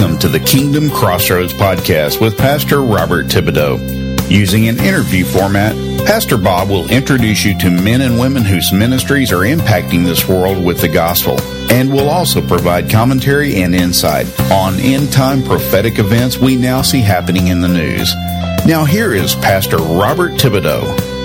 Welcome to the Kingdom Crossroads podcast with Pastor Robert Thibodeau. Using an interview format, Pastor Bob will introduce you to men and women whose ministries are impacting this world with the gospel, and will also provide commentary and insight on end-time prophetic events we now see happening in the news. Now here is Pastor Robert Thibodeau.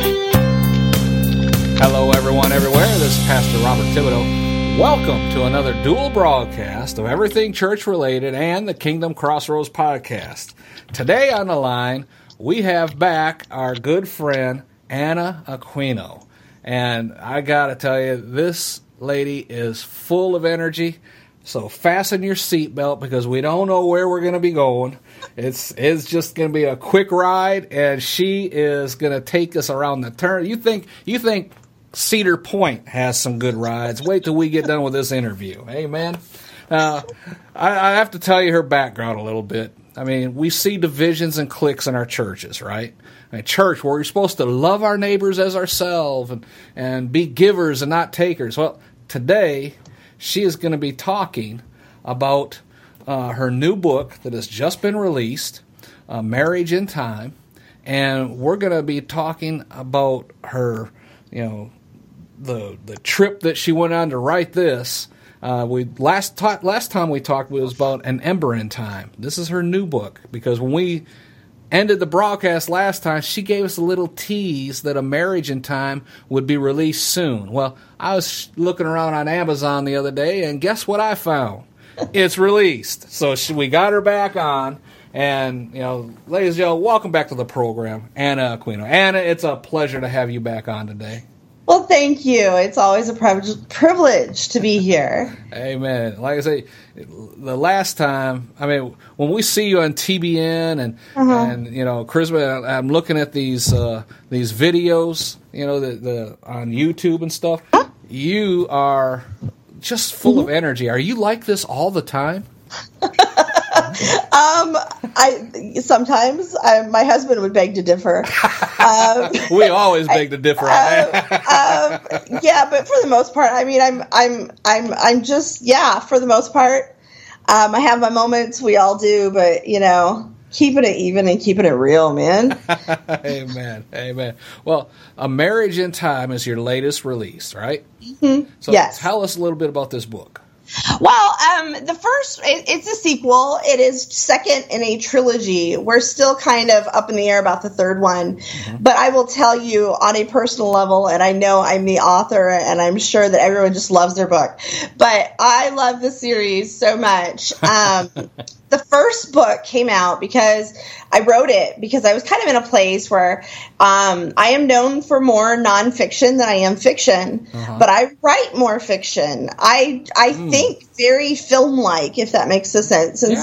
Hello everyone everywhere, this is Pastor Robert Thibodeau. Welcome to another dual broadcast of everything church related and the Kingdom Crossroads podcast. Today on the line, we have back our good friend, Anna Aquino. And I gotta tell you, this lady is full of energy. So fasten your seatbelt because we don't know where we're going to be going. It's just going to be a quick ride, and she is going to take us around the turn. You think Cedar Point has some good rides? Wait till we get done with this interview. Amen. I have to tell you her background a little bit. I mean, we see divisions and cliques in our churches, right? A church where we're supposed to love our neighbors as ourselves and be givers and not takers. Well, today she is going to be talking about her new book that has just been released, Marriage in Time, and we're going to be talking about her, the trip that she went on to write this. Last time we talked was about An Ember in Time. This is her new book, because when we ended the broadcast last time, she gave us a little tease that A Marriage in Time would be released soon. Well, I was looking around on Amazon the other day, and guess what I found? It's released. So we got her back on, and, ladies and gentlemen, welcome back to the program, Anna Aquino. Anna, it's a pleasure to have you back on today. Well, thank you. It's always a privilege to be here. Amen. Like I say, the last time, when we see you on TBN and Charisma, I'm looking at these videos, on YouTube and stuff. You are just full of energy. Are you like this all the time? Sometimes my husband would beg to differ. We always beg to differ on that. Yeah, but for the most part, I'm just, for the most part, I have my moments. We all do, but keeping it even and keeping it real, man. Amen. Well, A Marriage in Time is your latest release, right? Mm-hmm. So yes. Tell us a little bit about this book. Well, the first, it's a sequel. It is second in a trilogy. We're still kind of up in the air about the third one. Mm-hmm. But I will tell you on a personal level, and I know I'm the author, and I'm sure that everyone just loves their book, but I love the series so much. The first book came out because I wrote it because I was kind of in a place where I am known for more nonfiction than I am fiction, but I write more fiction. I think very film-like, if that makes sense. And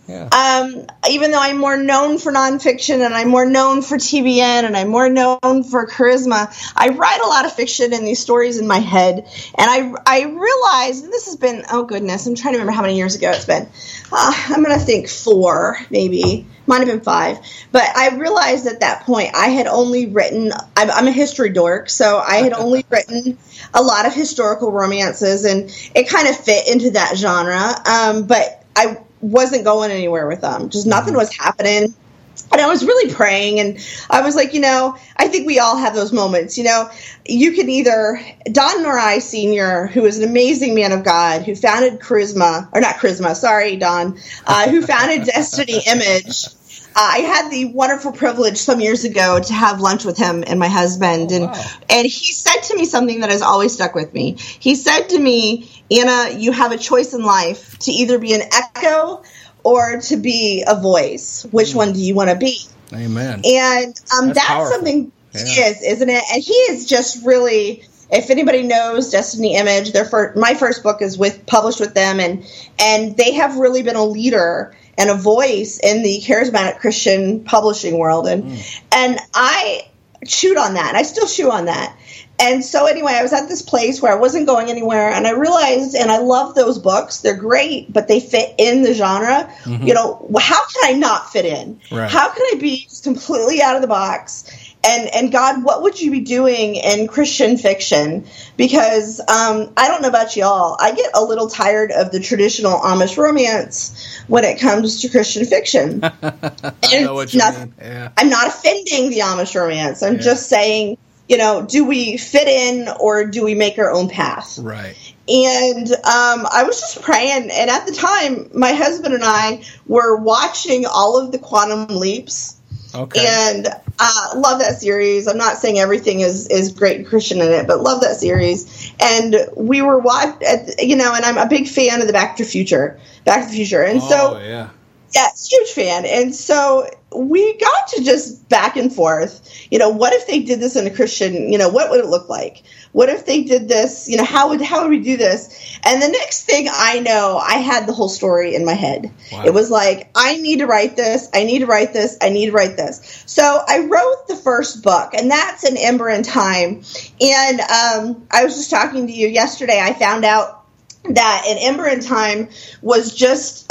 even though I'm more known for nonfiction and I'm more known for TBN and I'm more known for Charisma, I write a lot of fiction and these stories in my head. And I realized, and this has been, oh goodness, I'm trying to remember how many years ago it's been. I'm going to think 4, maybe. Might have been 5. But I realized at that point I had only written, I'm a history dork, so I had only written a lot of historical romances, and it kind of fit into that genre. But I wasn't going anywhere with them. Just nothing was happening. And I was really praying, and I was like, I think we all have those moments. You can either, Don Norrie Sr., who is an amazing man of God, who founded Charisma, or not Charisma, sorry, Don, who founded Destiny Image. I had the wonderful privilege some years ago to have lunch with him and my husband, and he said to me something that has always stuck with me. He said to me, Anna, you have a choice in life to either be an echo or to be a voice. Which one do you want to be? Amen. And that's something he is, isn't it? And he is just really, if anybody knows Destiny Image, my first book is published with them, and they have really been a leader and a voice in the charismatic Christian publishing world. And I chewed on that, and I still chew on that. And so anyway, I was at this place where I wasn't going anywhere, and I realized, and I love those books, they're great, but they fit in the genre. How can I not fit in? Right. How can I be completely out of the box? And God, what would you be doing in Christian fiction? Because I don't know about y'all, I get a little tired of the traditional Amish romance when it comes to Christian fiction. I know what you mean. Yeah. I'm not offending the Amish romance. I'm just saying, do we fit in or do we make our own path? Right. And I was just praying, and at the time, my husband and I were watching all of the Quantum Leaps. Okay. And love that series. I'm not saying everything is great and Christian in it, but love that series. And we were and I'm a big fan of the Back to the Future. And yeah, huge fan. And so we got to just back and forth. What if they did this in a Christian? What would it look like? What if they did this? How would we do this? And the next thing I know, I had the whole story in my head. Wow. It was like, I need to write this. I need to write this. I need to write this. So I wrote the first book, and that's An Ember in Time. And I was just talking to you yesterday. I found out that An Ember in Time was just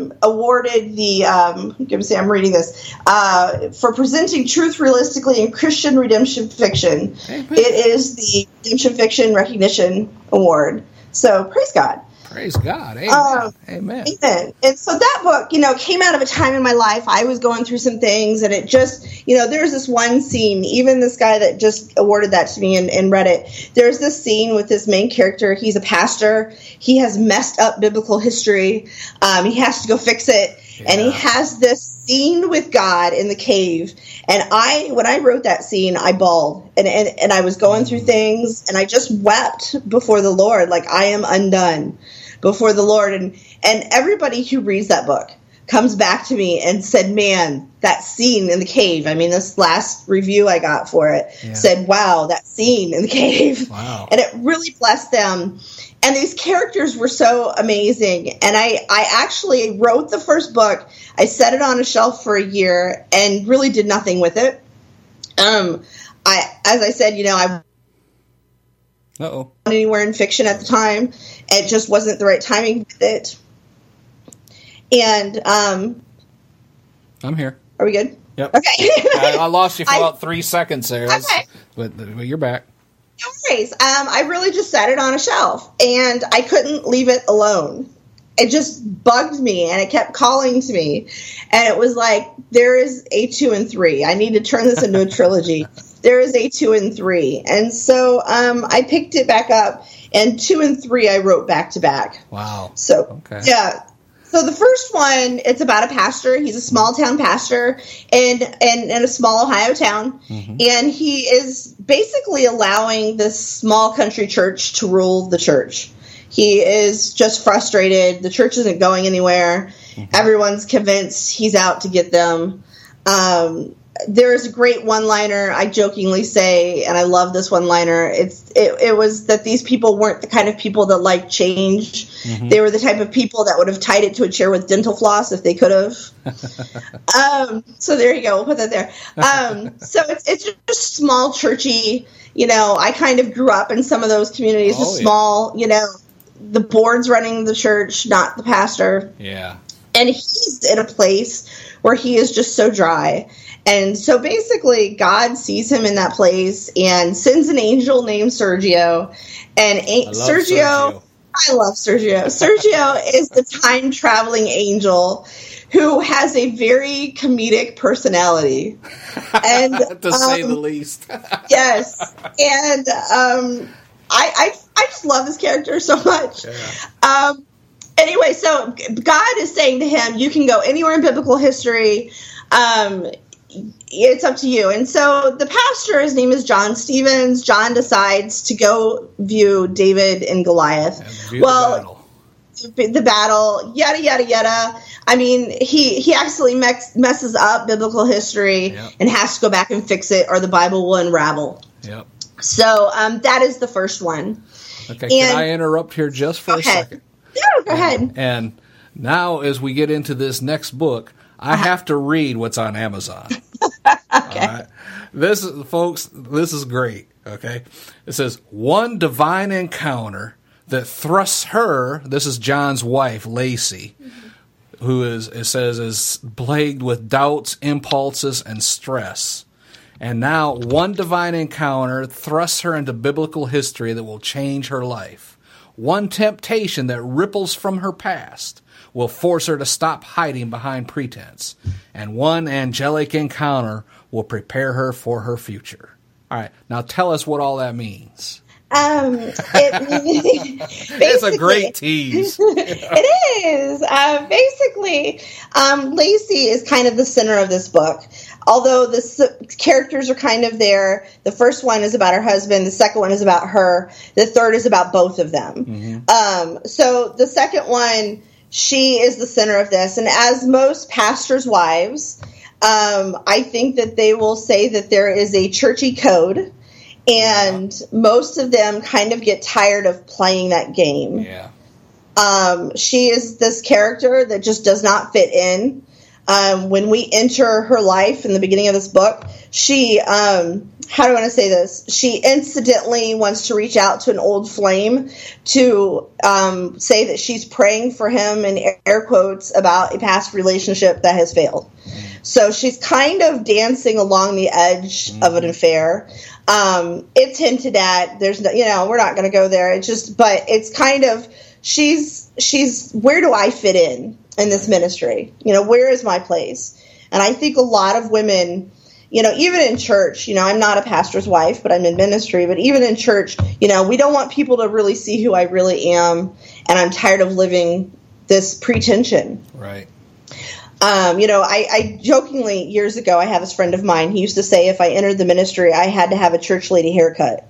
awarded the, I'm reading this, for presenting truth realistically in Christian redemption fiction. Amen. It is the Redemption Fiction Recognition Award. So praise God. Praise God. Amen. Amen. Amen. And so that book, came out of a time in my life. I was going through some things, and it just, there's this one scene, even this guy that just awarded that to me and read it, there's this scene with this main character. He's a pastor. He has messed up biblical history. He has to go fix it. Yeah. And he has this scene with God in the cave. And when I wrote that scene, I bawled. And I was going through things, and I just wept before the Lord, like I am undone before the Lord. And everybody who reads that book comes back to me and said, man, that scene in the cave, this last review I got for it said, wow, that scene in the cave. Wow. And it really blessed them. And these characters were so amazing. And I actually wrote the first book. I set it on a shelf for a year and really did nothing with it. As I said, I wasn't anywhere in fiction at the time. It just wasn't the right timing with it. And I'm here. Are we good? Yep. Okay. I lost you for about 3 seconds there. Okay. But you're back. No worries. I really just set it on a shelf, and I couldn't leave it alone. It just bugged me, and it kept calling to me. And it was like, there is a 2 and 3. I need to turn this into a trilogy. There is a 2 and 3. And so I picked it back up, and 2 and 3 I wrote back to back. Wow. So, yeah. So the first one, it's about a pastor. He's a small town pastor in a small Ohio town. Mm-hmm. And he is basically allowing this small country church to rule the church. He is just frustrated. The church isn't going anywhere. Mm-hmm. Everyone's convinced he's out to get them. There is a great one-liner I jokingly say, and I love this one-liner. It was that these people weren't the kind of people that like change. Mm-hmm. They were the type of people that would have tied it to a chair with dental floss if they could have. So there you go. We'll put that there. So it's just small, churchy. I kind of grew up in some of those communities, just small. The board's running the church, not the pastor. Yeah. And he's in a place where he is just so dry. And so basically, God sees him in that place and sends an angel named Sergio. And Sergio, I love Sergio. Sergio is the time-traveling angel who has a very comedic personality. And to say the least. Yes. And I just love this character so much. Yeah. Anyway, so God is saying to him, you can go anywhere in biblical history. It's up to you. And so the pastor, his name is John Stevens. John decides to go view David and Goliath. The battle, yada, yada, yada. He actually messes up biblical history and has to go back and fix it, or the Bible will unravel. Yep. So that is the first one. Okay, can I interrupt here just for a second? Yeah, go ahead. And now, as we get into this next book, I have to read what's on Amazon. Okay. All right. This is great. Okay. It says, one divine encounter that thrusts her, this is John's wife, Lacey, who is plagued with doubts, impulses, and stress. And now one divine encounter thrusts her into biblical history that will change her life. One temptation that ripples from her past. will force her to stop hiding behind pretense. And one angelic encounter will prepare her for her future. All right, now tell us what all that means. It's a great tease. It is. Basically, Lacey is kind of the center of this book. Although the characters are kind of there. The first one is about her husband. The second one is about her. The third is about both of them. Mm-hmm. So the second one, she is the center of this. And as most pastors' wives, I think that they will say that there is a churchy code. And most of them kind of get tired of playing that game. Yeah. She is this character that just does not fit in. When we enter her life in the beginning of this book, she, how do I want to say this? She incidentally wants to reach out to an old flame to say that she's praying for him, in air quotes, about a past relationship that has failed. So she's kind of dancing along the edge of an affair. It's hinted at. There's no, we're not going to go there. It's just, but it's kind of, she's, where do I fit in this ministry? Where is my place? And I think a lot of women, even in church, I'm not a pastor's wife, but I'm in ministry. But even in church, we don't want people to really see who I really am. And I'm tired of living this pretension. Right. I jokingly, years ago, I have this friend of mine. He used to say if I entered the ministry, I had to have a church lady haircut.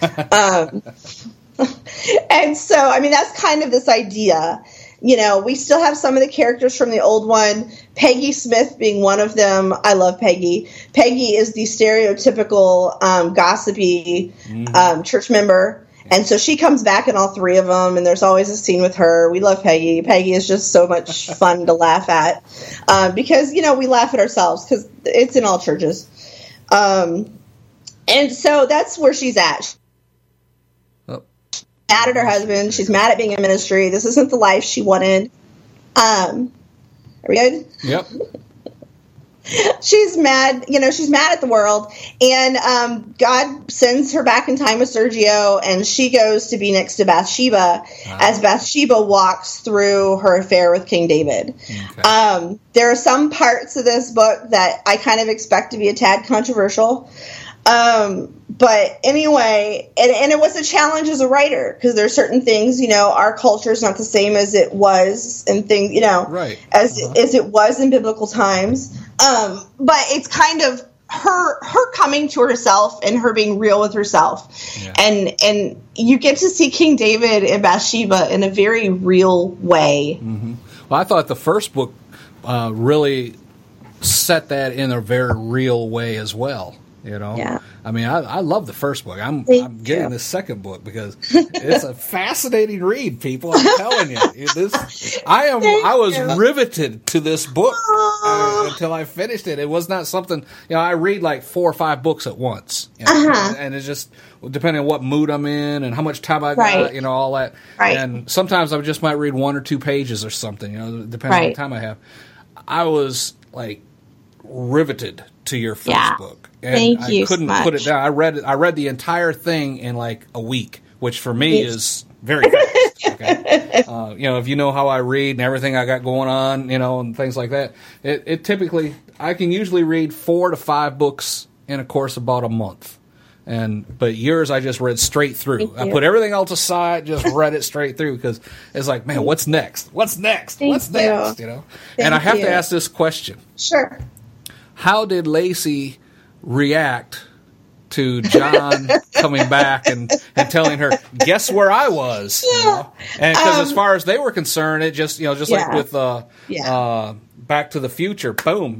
And so, that's kind of this idea. We still have some of the characters from the old one, Peggy Smith being one of them. I love Peggy. Peggy is the stereotypical gossipy church member. And so she comes back in all three of them, and there's always a scene with her. We love Peggy. Peggy is just so much fun to laugh at because, we laugh at ourselves because it's in all churches. And so that's where she's at. She's mad at her husband. She's mad at being in ministry. This isn't the life she wanted. Are we good? Yep. She's mad, she's mad at the world, and God sends her back in time with Sergio, and she goes to be next to Bathsheba as Bathsheba walks through her affair with King David. Okay. There are some parts of this book that I kind of expect to be a tad controversial. But anyway, and it was a challenge as a writer because there are certain things, our culture is not the same as it was and things, right. as it was in biblical times. But it's kind of her coming to herself and her being real with herself. Yeah. And you get to see King David and Bathsheba in a very real way. Mm-hmm. Well, I thought the first book really set that in a very real way as well. Yeah. I love the first book. I'm getting the second book because it's a fascinating read, people. I'm telling you, I was riveted to this book until I finished it. It was not something, I read like 4 or 5 books at once, and it's just depending on what mood I'm in and how much time I got, all that. Right. And sometimes I just might read 1 or 2 pages or something, depending on what time I have. I was like riveted to your first book. And Thank you I couldn't put it down. I read the entire thing in like a week, which for me is very fast. Okay? If you know how I read and everything I got going on, and things like that, it typically, I can usually read 4 to 5 books in a course of about a month. But yours, I just read straight through. I put everything else aside, just read it straight through because it's like, man, what's next? What's next? What's next? And I have to ask this question. Sure. How did Lacey react to John coming back and telling her, guess where I was? And because as far as they were concerned, it just, like with Back to the Future, boom,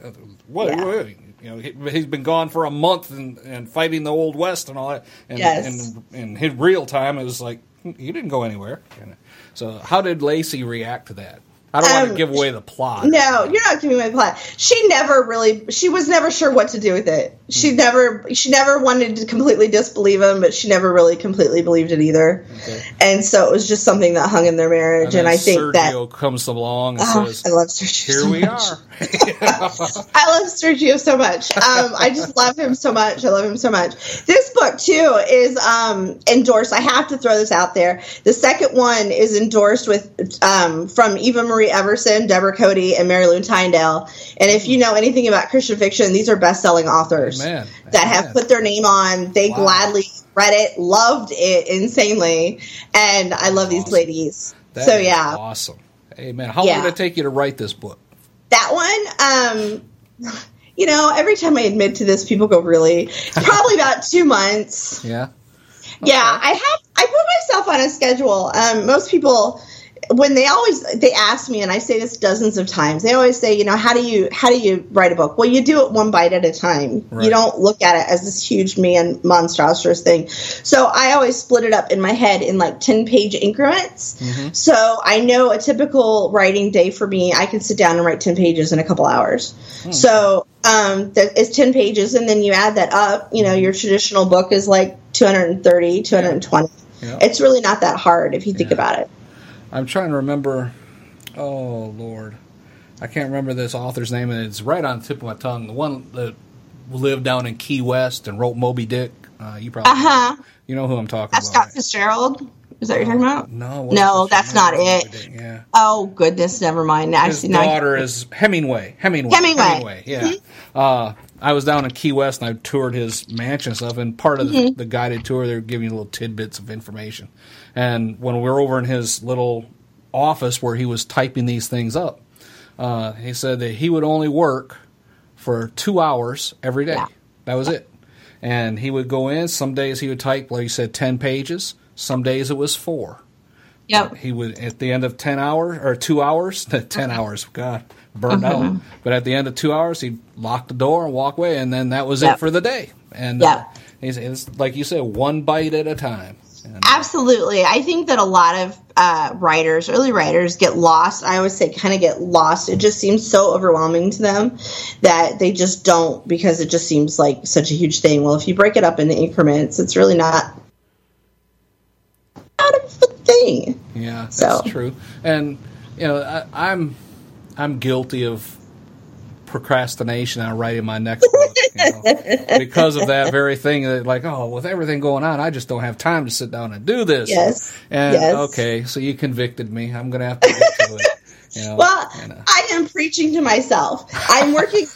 he's been gone for a month and fighting the Old West and all that. And in his real time, it was like, he didn't go anywhere. So how did Lacey react to that? I don't want to give away the plot. No, you're not giving away the plot. She was never sure what to do with it. She never wanted to completely disbelieve him, but she never really completely believed it either. Okay. And so it was just something that hung in their marriage. And I think Sergio comes along and says, I love Sergio here so we much. are. I love Sergio so much. I just love him so much. I love him so much. This book, too, is endorsed. I have to throw this out there. The second one is endorsed with from Eva Marie Marie Everson, Deborah Cody, and Mary Lou Tyndale. And if you know anything about Christian fiction, these are best-selling authors that have put their name on. They gladly read it, loved it insanely, and I love these ladies. That is awesome. Amen. How long did it take you to write this book? That one, every time I admit to this, people go, really? Probably about 2 months. Yeah. Okay. Yeah, I put myself on a schedule. Most people, when they ask me, and I say this dozens of times, they always say, how do you write a book? Well, you do it one bite at a time. Right. You don't look at it as this huge monstrous thing. So I always split it up in my head in like 10-page increments. Mm-hmm. So I know a typical writing day for me, I can sit down and write 10 pages in a couple hours. Mm-hmm. So it's 10 pages, and then you add that up. Your traditional book is like 230, 220. Yeah. It's really not that hard if you think about it. I'm trying to remember. Oh, Lord. I can't remember this author's name, and it's right on the tip of my tongue. The one that lived down in Key West and wrote Moby Dick. You probably you know who I'm talking about. Scott Fitzgerald? Is that what you're talking about? No, that's not it. Yeah. Oh, goodness, never mind. His daughter is Hemingway. Yeah. Mm-hmm. I was down in Key West, and I toured his mansion and stuff, and part of the guided tour, they were giving you little tidbits of information. And when we were over in his little office where he was typing these things up, he said that he would only work for 2 hours every day. Yeah. That was it. And he would go in. Some days he would type, like you said, 10 pages. Some days it was 4. Yep. He would, at the end of 10 hours, or 2 hours, 10 hours, God, burned out. But at the end of 2 hours, he'd lock the door and walk away, and then that was it for the day. And it's like you said, one bite at a time. Absolutely. I think that a lot of early writers get lost. I always say kind of get lost. It just seems so overwhelming to them that they just don't, because it just seems like such a huge thing. Well, if you break it up into increments, it's really not out of the thing. Yeah, that's true. And, I'm guilty of procrastination on writing my next book because of that very thing. That with everything going on, I just don't have time to sit down and do this. Yes. Okay, so you convicted me. I'm going to have to get to it. I am preaching to myself. I am working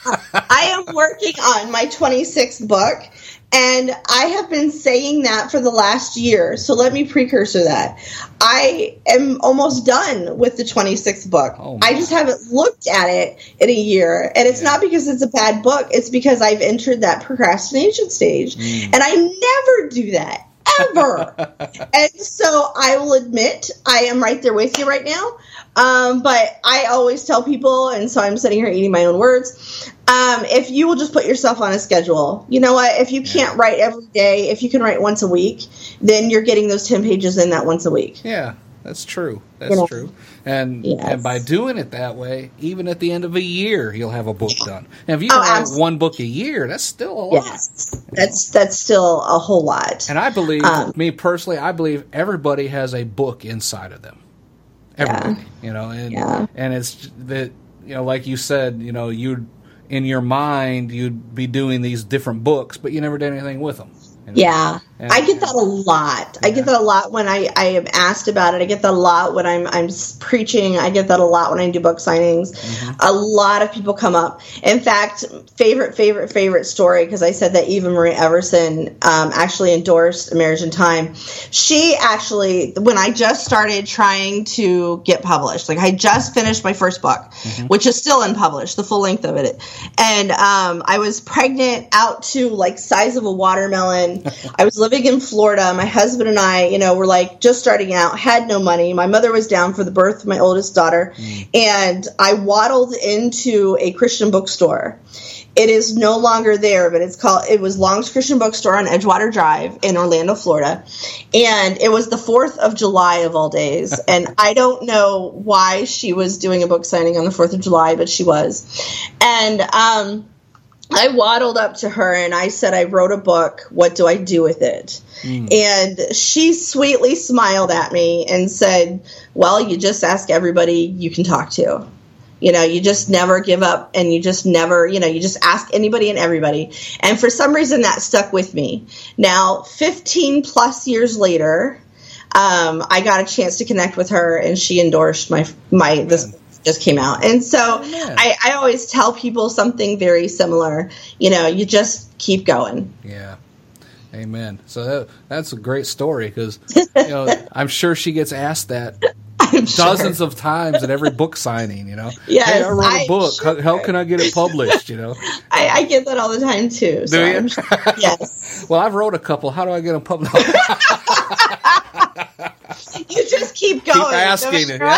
on my 26th book, and I have been saying that for the last year. So let me precursor that. I am almost done with the 26th book. I just haven't looked at it in a year. And it's not because it's a bad book. It's because I've entered that procrastination stage. And I never do that, ever. And so I will admit I am right there with you right now. But I always tell people, and so I'm sitting here eating my own words, if you will just put yourself on a schedule, you know what, if you can't write every day, if you can write once a week, then you're getting those 10 pages in that once a week. Yeah, that's true. That's true. And by doing it that way, even at the end of a year, you'll have a book done. And if you write one book a year, that's still a lot. Yes, that's still a whole lot. And I believe, me personally, I believe everybody has a book inside of them. Everybody, and it's that, like you said, you'd, in your mind, you'd be doing these different books, but you never did anything with them. Yeah, I get that a lot. I get that a lot when I am asked about it. I get that a lot when I'm preaching. I get that a lot when I do book signings. A lot of people come up. In fact, favorite story, because I said that Eva Marie Everson actually endorsed A Marriage in Time. She actually, when I just started trying to get published, like I just finished my first book, which is still unpublished, the full length of it. And I was pregnant out to like size of a watermelon. I was living in Florida. My husband and I, were like just starting out, had no money. My mother was down for the birth of my oldest daughter. And I waddled into a Christian bookstore. It is no longer there, but it was Long's Christian Bookstore on Edgewater Drive in Orlando, Florida. And it was the 4th of July of all days. And I don't know why she was doing a book signing on the 4th of July, but she was. And, I waddled up to her and I said, I wrote a book. What do I do with it? And she sweetly smiled at me and said, well, you just ask everybody you can talk to. You just never give up, and you just never, you just ask anybody and everybody. And for some reason that stuck with me. Now, 15 plus years later, I got a chance to connect with her, and she endorsed this just came out. And so I always tell people something very similar. You just keep going. Yeah. Amen. So that's a great story because I'm sure she gets asked that dozens of times at every book signing. Yes, hey, I wrote a book. Sure. How can I get it published? I get that all the time too. So do you? Yes. Well, I've wrote a couple. How do I get them published? You just keep going. Keep asking it.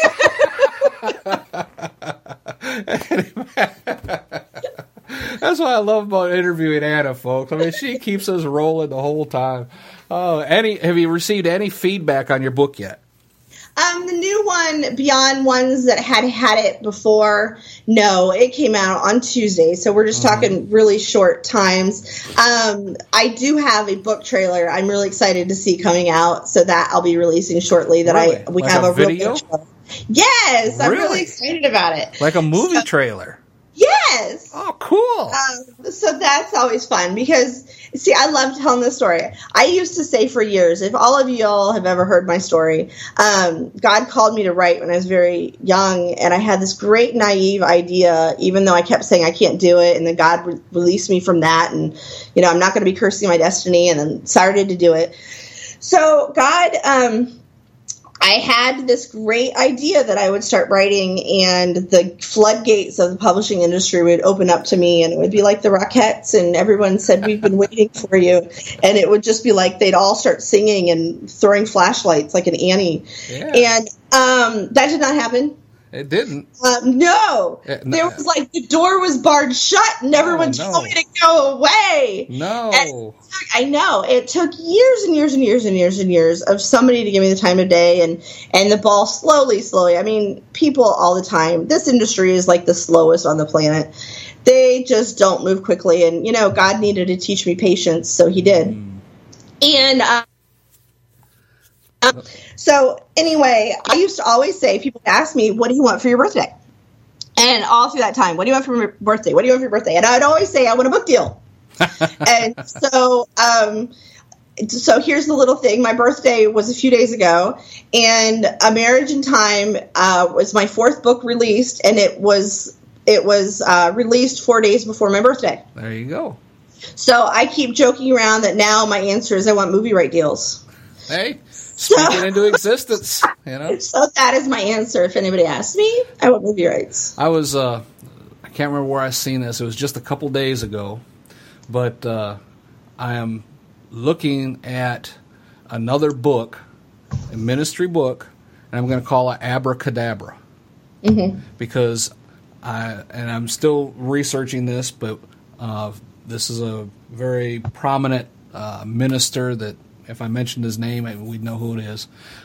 That's what I love about interviewing Anna, folks. I mean, she keeps us rolling the whole time. Have you received any feedback on your book yet? The new one, beyond ones that had it before, no, it came out on Tuesday, so we're just talking really short times. I do have a book trailer I'm really excited to see coming out, so that I'll be releasing shortly. We have a video? Yes, I'm really excited about it. Like a movie trailer. Yes. Oh, cool. So that's always fun because, see, I love telling this story. I used to say for years, if all of y'all have ever heard my story, God called me to write when I was very young, and I had this great naive idea, even though I kept saying I can't do it, and then God released me from that, and, I'm not going to be cursing my destiny, and then started to do it. So God... I had this great idea that I would start writing and the floodgates of the publishing industry would open up to me and it would be like the Rockettes and everyone said, we've been waiting for you. And it would just be like they'd all start singing and throwing flashlights like an Annie. Yeah. And that did not happen. It didn't. No. There was like the door was barred shut and everyone told me to go away. No. And I know. It took years and years and years and years and years of somebody to give me the time of day and the ball slowly. I mean, people all the time. This industry is like the slowest on the planet. They just don't move quickly. And, God needed to teach me patience, so he did. And so anyway, I used to always say, people ask me, what do you want for your birthday? And all through that time, what do you want for your birthday? What do you want for your birthday? And I'd always say, I want a book deal. And so here's the little thing. My birthday was a few days ago, and A Marriage in Time was my fourth book released, and it was released 4 days before my birthday. There you go. So I keep joking around that now my answer is I want movie right deals. Hey. Speaking into existence, So that is my answer. If anybody asks me, I want movie rights. I was, I can't remember where I seen this. It was just a couple days ago, but I am looking at another book, a ministry book, and I'm going to call it Abracadabra, because I'm still researching this, but this is a very prominent minister that. If I mentioned his name, we'd know who it is.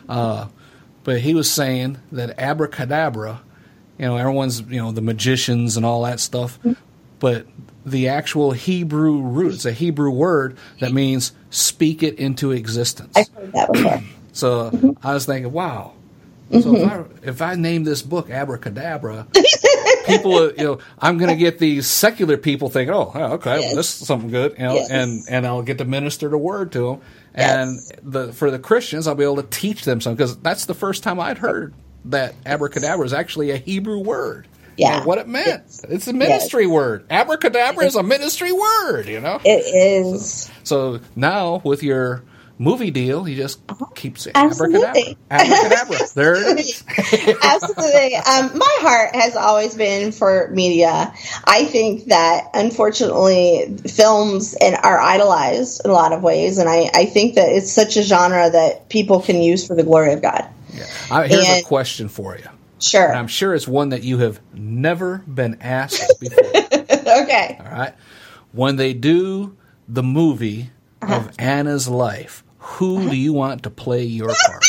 But he was saying that abracadabra, everyone's, the magicians and all that stuff. But the actual Hebrew root, it's a Hebrew word that means speak it into existence. I've heard that before. So I was thinking, wow. So if I name this book Abracadabra, people, I'm going to get these secular people thinking, oh, okay, well, this is something good, and I'll get to minister the word to them. And for the Christians, I'll be able to teach them something, because that's the first time I'd heard that abracadabra is actually a Hebrew word. Yeah. What it meant. It's a ministry word. Abracadabra is a ministry word, It is. So now with your movie deal, you just keep saying Absolutely. Abracadabra. There it is. Absolutely. My heart has always been for media. I think that, unfortunately, films are idolized in a lot of ways, and I think that it's such a genre that people can use for the glory of God. Yeah. Here's a question for you. Sure. And I'm sure it's one that you have never been asked before. Okay. All right. When they do the movie of Anna's life, who do you want to play your part?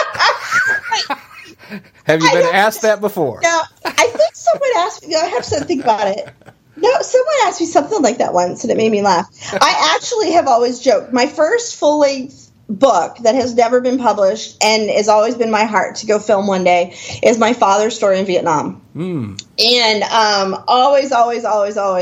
Have you been asked that before? No, I think someone asked me. I have to think about it. No, someone asked me something like that once, and it made me laugh. I actually have always joked. My first full-length book that has never been published and has always been my heart to go film one day is my father's story in Vietnam. And always,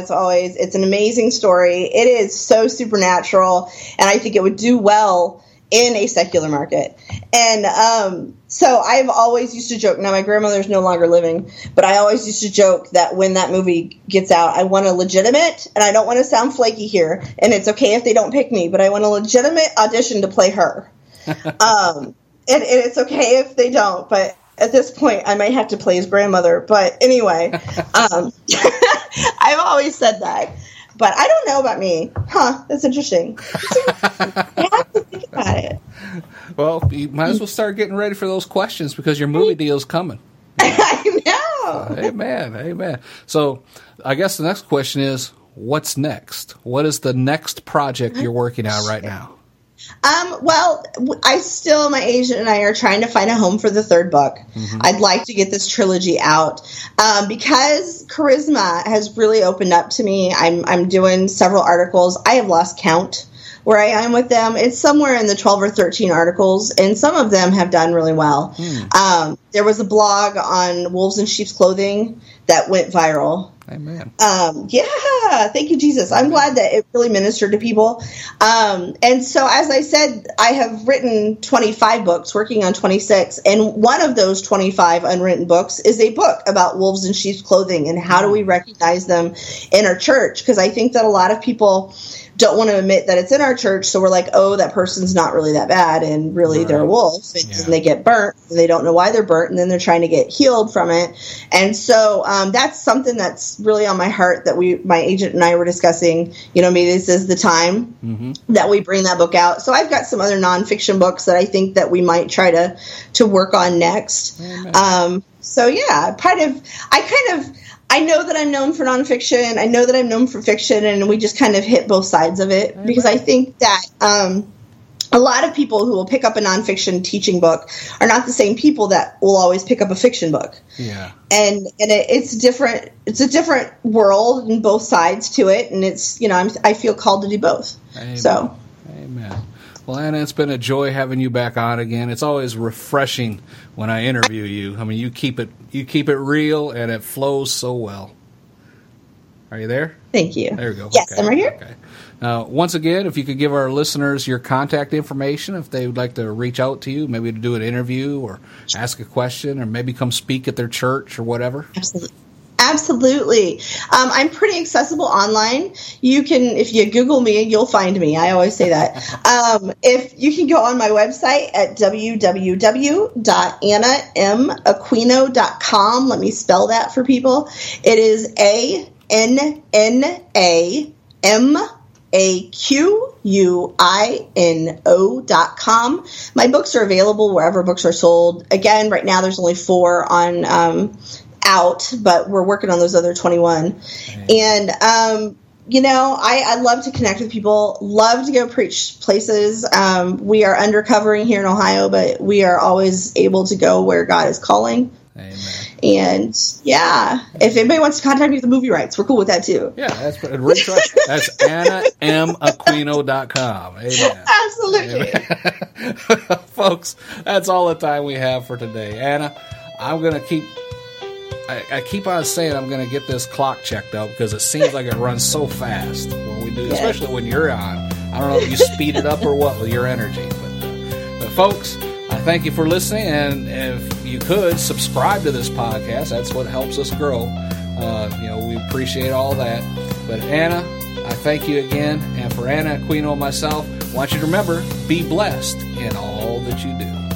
it's an amazing story. It is so supernatural, and I think it would do well in a secular market. And so I've always used to joke. Now, my grandmother's no longer living, but I always used to joke that when that movie gets out, I want a legitimate, and I don't want to sound flaky here, and it's okay if they don't pick me, but I want a legitimate audition to play her. And it's okay if they don't, but at this point, I might have to play his grandmother. But anyway, I've always said that. But I don't know about me. That's interesting. I have to think about it. Well, you might as well start getting ready for those questions because your movie deal's coming. I know. Amen. So I guess the next question is, what's next? What is the next project you're working on right now? Well, my agent and I are trying to find a home for the third book. Mm-hmm. I'd like to get this trilogy out. Because Charisma has really opened up to me. I'm doing several articles. I have lost count where I am with them. It's somewhere in the 12 or 13 articles, and some of them have done really well. There was a blog on wolves in sheep's clothing that went viral. Amen. Thank you, Jesus. I'm glad that it really ministered to people. And so, as I said, I have written 25 books, working on 26. And one of those 25 unwritten books is a book about wolves in sheep's clothing and how do we recognize them in our church. Because I think that a lot of people don't want to admit that it's in our church. So we're like, oh, that person's not really that bad. And really they're a wolf. And they get burnt. And they don't know why they're burnt. And then they're trying to get healed from it. And so that's something that's really on my heart that my agent and I were discussing. Maybe this is the time that we bring that book out. So I've got some other nonfiction books that I think that we might try to work on next. I know that I'm known for nonfiction. I know that I'm known for fiction, and we just kind of hit both sides of it because I think that a lot of people who will pick up a nonfiction teaching book are not the same people that will always pick up a fiction book. Yeah, and it's different. It's a different world and both sides to it, and it's I feel called to do both. Amen. So, amen. Well, Anna, it's been a joy having you back on again. It's always refreshing when I interview you. I mean, you keep it real, and it flows so well. Are you there? Thank you. There we go. Yes, okay. I'm right here. Okay. Once again, if you could give our listeners your contact information, if they would like to reach out to you, maybe to do an interview or ask a question or maybe come speak at their church or whatever. Absolutely. I'm pretty accessible online. If you Google me, you'll find me. I always say that. If you can go on my website at www.annamaquino.com. Let me spell that for people. It is ANNAMAQUINO.com. My books are available wherever books are sold. Again, right now there's only 4 on out, but we're working on those other 21. And I love to connect with people, love to go preach places. We are undercovering here in Ohio, but we are always able to go where God is calling. Amen. And if anybody wants to contact me with the movie rights, we're cool with that too. Yeah, that's AnnaMAquino.com. Amen. Absolutely. Amen. Folks, that's all the time we have for today. Anna, I'm going to I keep on saying I'm going to get this clock checked out because it seems like it runs so fast when we do, especially when you're on. I don't know if you speed it up or what with your energy. But folks, I thank you for listening, and if you could, subscribe to this podcast. That's what helps us grow. We appreciate all that. But Anna, I thank you again. And for Anna Aquino and myself, I want you to remember, be blessed in all that you do.